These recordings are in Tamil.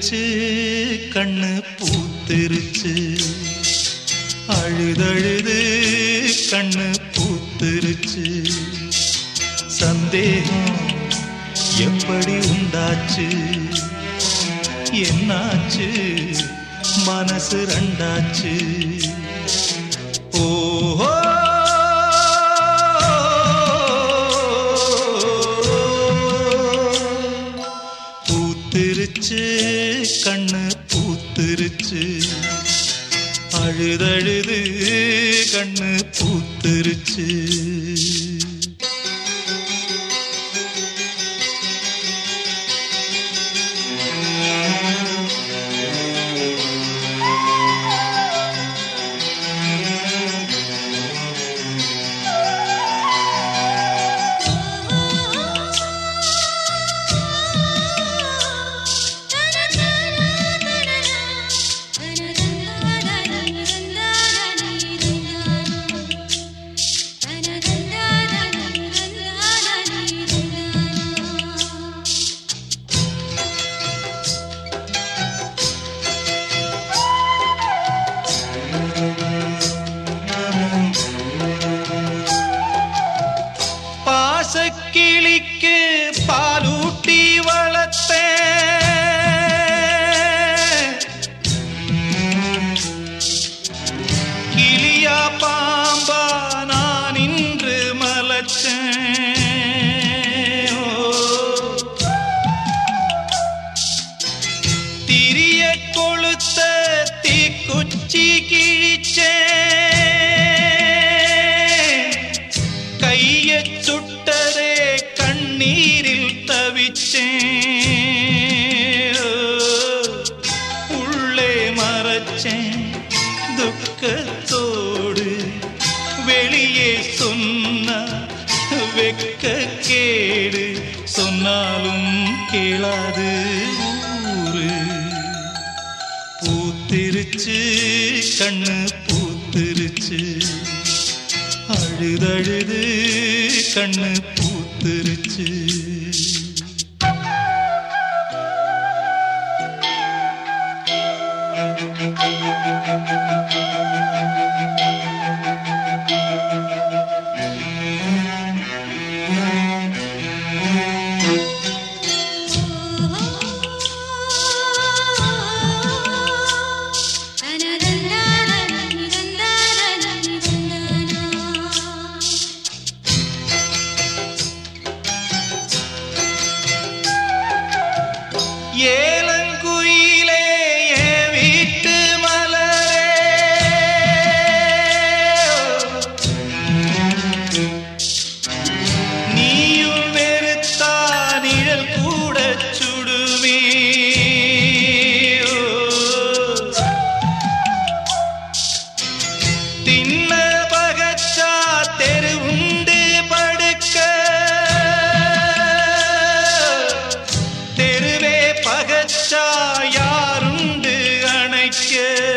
பூத்திருச்சு கண்ணு பூத்திருச்சு அழுதழுது கண்ணு பூத்திருச்சு சந்தேகம் எப்படி உண்டாச்சு என்னாச்சு மனசு ரெண்டாச்சு ஓஹோ பூத்திருச்சு கண்ணு பூத்திருச்சு அழுதழுது கண்ணு பூத்திருச்சு கிளிக்கு பாலூட்டி வளர்த்தேன் கிளியா பாம்பா நான் இன்று மலச்சேன் திரிய கொளுத்த தீக்குச்சி கிழிச்சேன் கைய சுட்டதே கண்ணீரில் தவிச்சேன் உள்ளே மறைச்சேன் துக்கத்தோடு வெளியே சொன்ன வெக்க கேடு சொன்னாலும் கேளாது ஊரு பூத்திருச்சு கண்ணு பூத்திருச்சு அழுதழுது கண்ணு பூத்திருச்சு ஏலங்குயிலே என் வீட்டு மலரே நீயும் வெறுத்தா நிழல் கூட சுடுமே தின்ன பகச்சா தெருவுண்டு படுக்க பகச்சா யாருண்டு அணைக்க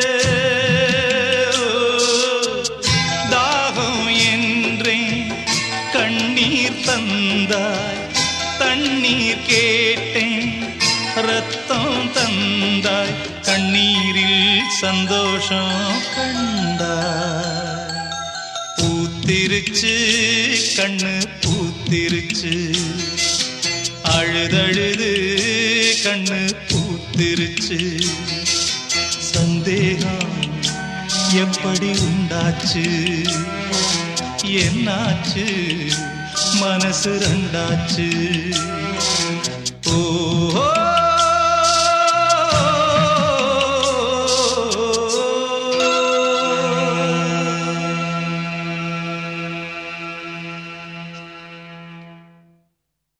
தாகம் என்றேன் கண்ணீர் தந்தாய் தண்ணீர் கேட்டேன் ரத்தம் தந்தாய் கண்ணீரில் சந்தோஷம் கண்டாய் பூத்திருச்சு கண்ணு பூத்திருச்சு அழுதழுது கண்ணு பூத்திருச்சு சந்தேகம் எப்படி உண்டாச்சு என்னாச்சு மனசு ரெண்டாச்சு ஓ